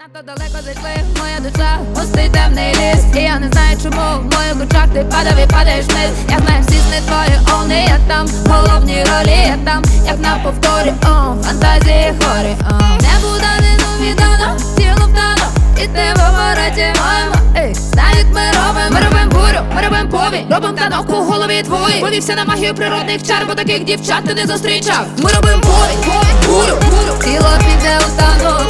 Надто далеко зайшли, моя душа густий темний ліс. І я не знаю, чому в моїх очах ти падав і падаєш вниз. Я знаю всі сни твої, овни, я там в головній ролі, я там, як на повторі, фантазії хорі. Небуданину віддано, тіло вдано, і ти в обороті моєму. Знають, ми робим бурю, ми робим повінь, робим танок у голові твої. Повівся на магію природних чар, бо таких дівчат ти не зустрічав. Ми робим повінь, бурю, тіло піде у танок.